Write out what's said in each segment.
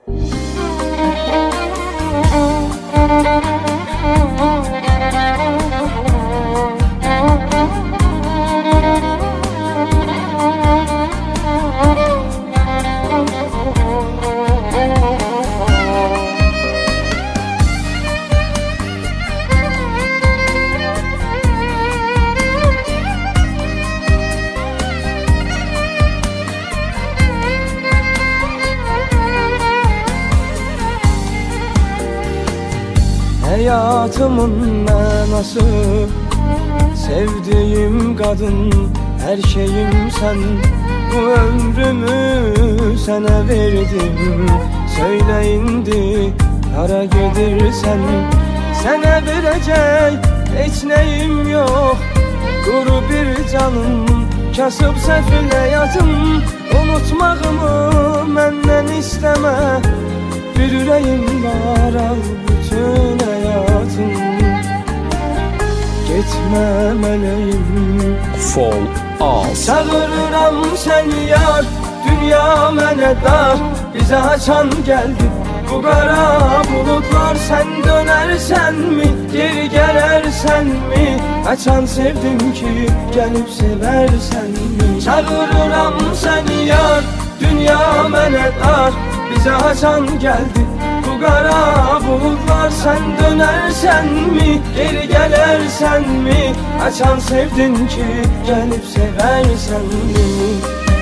Hayatımın manası, sevdiğim kadın, her şeyim sen. Bu ömrümü sana verdim. Söyle indi hara gidersen. Sana verecek hiç neyim yok. Kuru bir canım, kasıp sefil hayatım. Unutmağımı benden isteme. Bir yüreğim var, al bütün hayatım. Gitme meleğim, Fall Out. çağırıram seni yar, dünya mene dar. Bize açan geldi bu kara bulutlar. Sen dönersen mi, geri gelersen mi? Açan sevdim ki, gelip seversen mi? Çağırıram seni yar, dünya mene dar. Bize açan geldi bu kara bulutlar. Sen dönersen mi, geri gelersen mi? Açan sevdin ki, gelip seversen mi?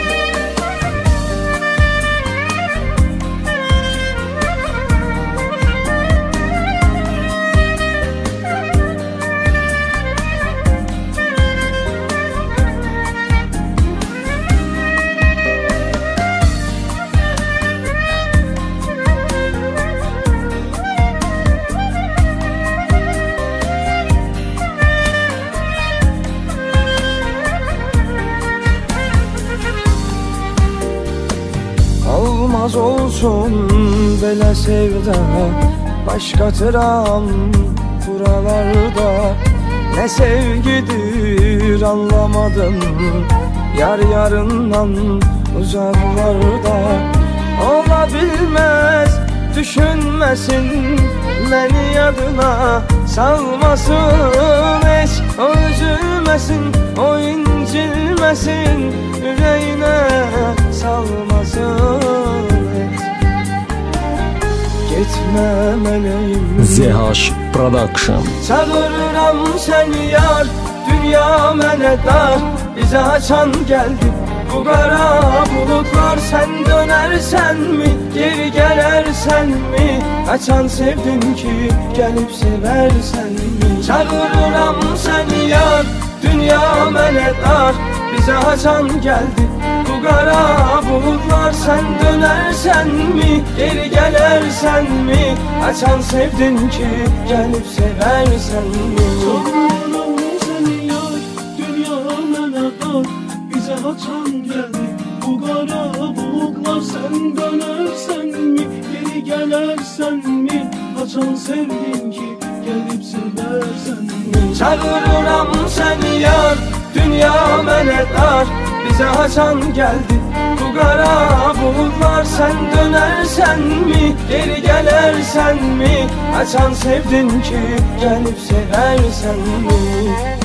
Olmaz olsun böyle sevda, başka tıram buralarda. Ne sevgidir anlamadım, yar yarından uzaklarda. Olabilmez düşünmesin, beni yadına salmasın hiç. O üzülmesin, o incilmesin, yüreğine salmasın hiç. Gitme meleğim, ZH Production. çağırıram seni yar, dünya mene dar. Bize açan geldi bu kara bulutlar. Sen dönersen mi, geri gelersen mi? Açan sevdim ki, gelip seversen mi? Çağırıram seni yar, dünya mene dar. Bize açan geldi bu kara bulutlar. Sen dönersen mi, geri gelersen mi? Açan sevdin ki, gelip seversen mi? Çağırıram seni yar, dünya mene dar. Bize açan geldi bu kara bulutlar. Sen dönersen mi, geri gelersen mi? Açan sevdin ki, gelip seversen mi? Çağırıram seni yar, dünya mene dar. Bize açan geldi bu kara bulutlar. Sen dönersen mi, geri gelersen mi? Açan sevdin ki, gelip seversen mi?